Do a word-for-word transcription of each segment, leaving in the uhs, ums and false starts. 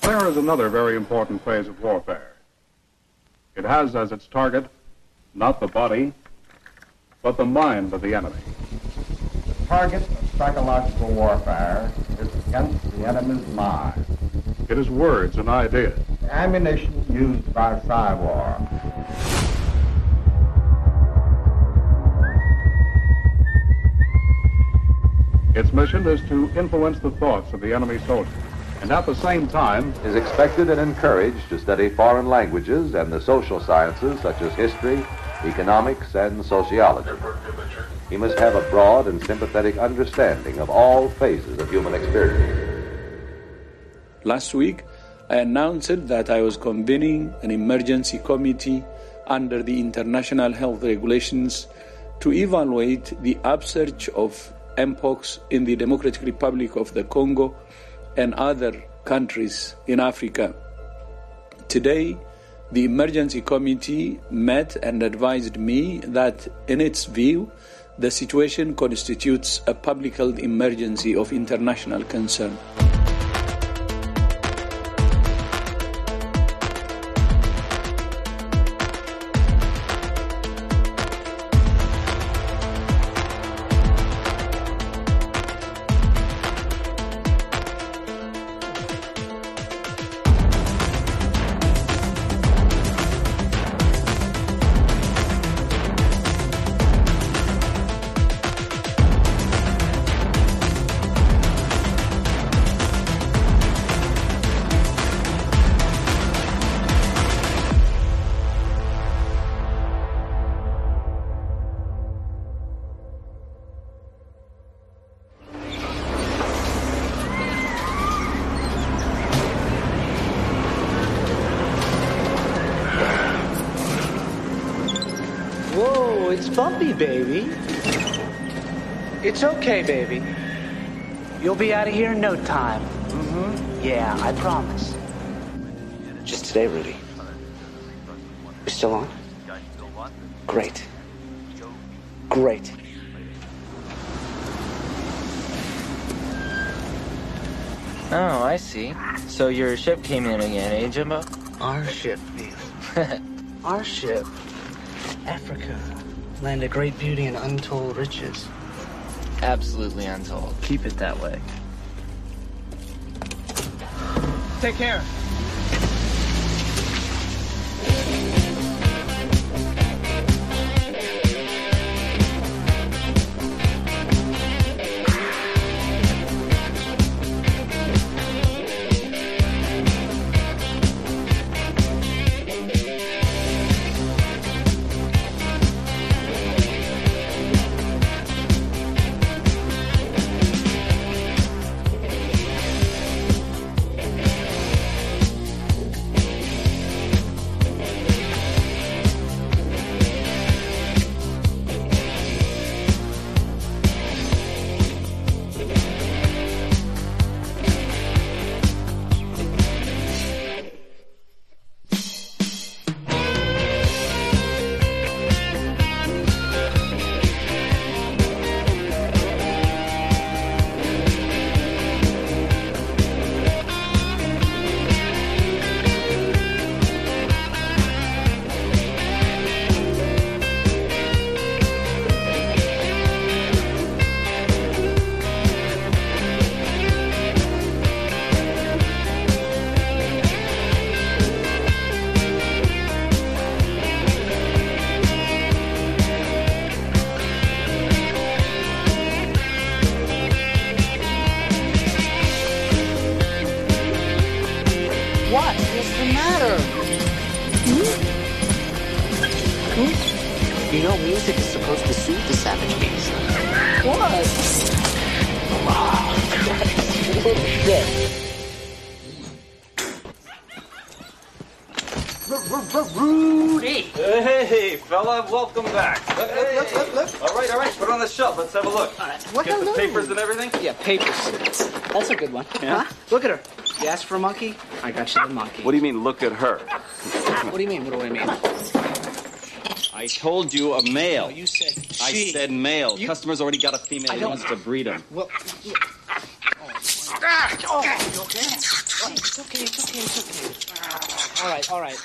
There is another very important phase of warfare. It has as its target not the body, but the mind of the enemy. The target of psychological warfare is against the enemy's mind. It is words and ideas. The ammunition used by Psywar. Its mission is to influence the thoughts of the enemy soldier, and at the same time is expected and encouraged to study foreign languages and the social sciences such as history, economics, and sociology. He must have a broad and sympathetic understanding of all phases of human experience. Last week, I announced that I was convening an emergency committee under the international health regulations to evaluate the upsurge of Mpox in the Democratic Republic of the Congo and other countries in Africa. Today, the emergency committee met and advised me that, in its view, the situation constitutes a public health emergency of international concern. Bumpy, baby. It's okay, baby. You'll be out of here in no time. Mm-hmm. Yeah, I promise. Just today, Rudy. You're still on? Great. Great. Oh, I see. So your ship came in again, eh, Jimbo? Our ship, Neil. Our ship. Africa. Land of great beauty and untold riches. Absolutely untold. Keep it that way. Take care. You know, music is supposed to soothe the savage beast. What? Rudy! Hey, fella, welcome back. Hey. Look, look, look. All right, all right, put it on the shelf. Let's have a look. All right. What Get hello? the papers and everything? Yeah, papers. That's a good one. Yeah? Huh? Look at her. You asked for a monkey? I got you the monkey. What do you mean, look at her? What do you mean? What do I mean? I told you a male. No, you said she. I said male. You... Customer's already got a female. I He don't... wants to breed them. Well... Ah, oh, you okay? It's okay, it's okay, it's okay. All right, all right.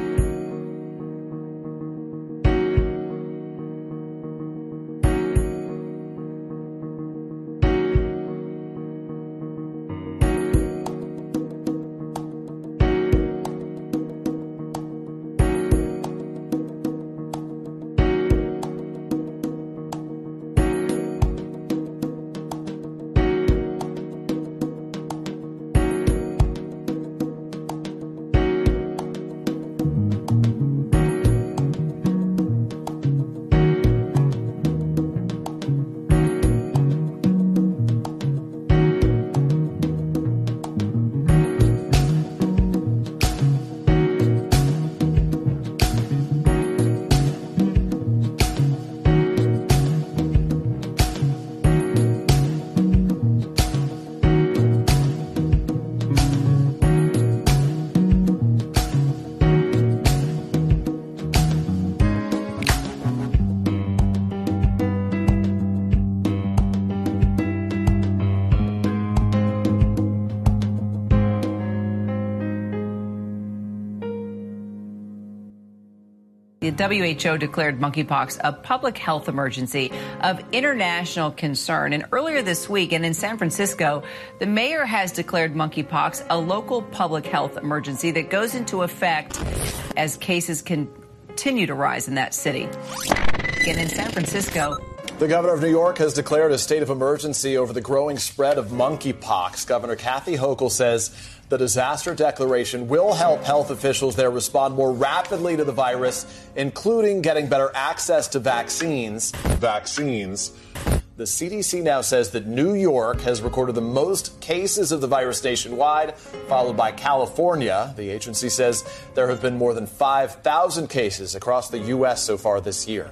The W H O declared monkeypox a public health emergency of international concern. And earlier this week, and in San Francisco, the mayor has declared monkeypox a local public health emergency that goes into effect as cases continue to rise in that city. Again, in San Francisco, the governor of New York has declared a state of emergency over the growing spread of monkeypox. Governor Kathy Hochul says the disaster declaration will help health officials there respond more rapidly to the virus, including getting better access to vaccines. Vaccines. The C D C now says that New York has recorded the most cases of the virus nationwide, followed by California. The agency says there have been more than five thousand cases across the U S so far this year.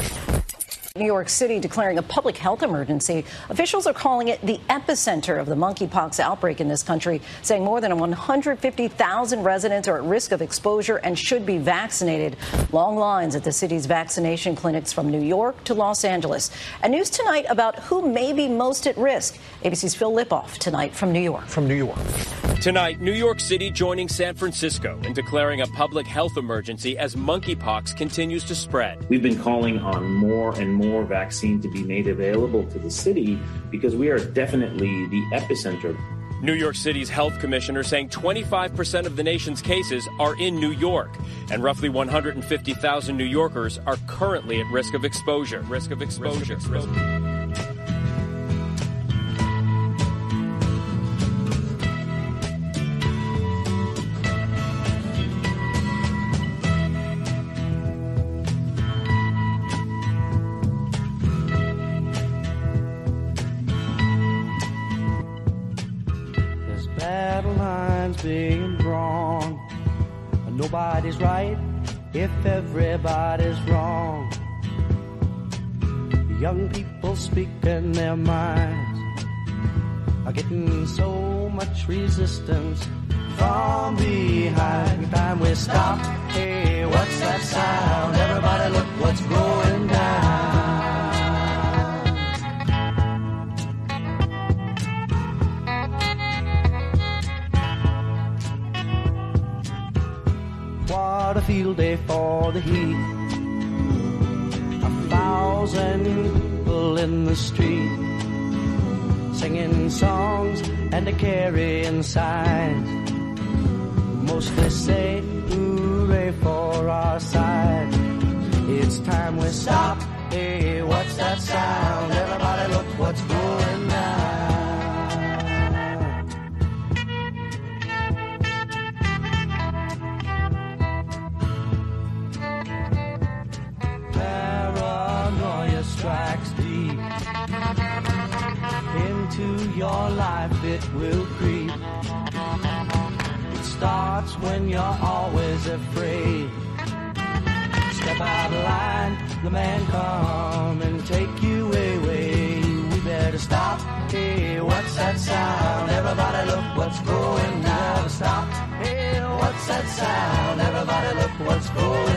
New York City declaring a public health emergency. Officials are calling it the epicenter of the monkeypox outbreak in this country, saying more than one hundred fifty thousand residents are at risk of exposure and should be vaccinated. Long lines at the city's vaccination clinics from New York to Los Angeles. And news tonight about who may be most at risk. A B C's Phil Lipoff tonight from New York. From New York. Tonight, New York City joining San Francisco in declaring a public health emergency as monkeypox continues to spread. We've been calling on more and more more vaccine to be made available to the city because we are definitely the epicenter. New York City's health commissioner saying twenty-five percent of the nation's cases are in New York, and roughly one hundred fifty thousand New Yorkers are currently at risk of exposure. Risk of exposure. Risk of exposure. Being wrong. Nobody's right if everybody's wrong. Young people speaking their minds are getting so much resistance from behind. Time we stop. Hey, what's that sound? Everybody look what's going down. What a field day for the heat. A thousand people in the street singing songs and a carrying signs. Mostly say hooray for our side. It's time we stop. Hey, what's that sound? Everybody look what's going down. Strikes deep into your life, it will creep. It starts when you're always afraid. Step out of line, the man come and take you away. We better stop. Hey, what's that sound? Everybody look what's going down. Stop. Hey, what's that sound? Everybody look what's going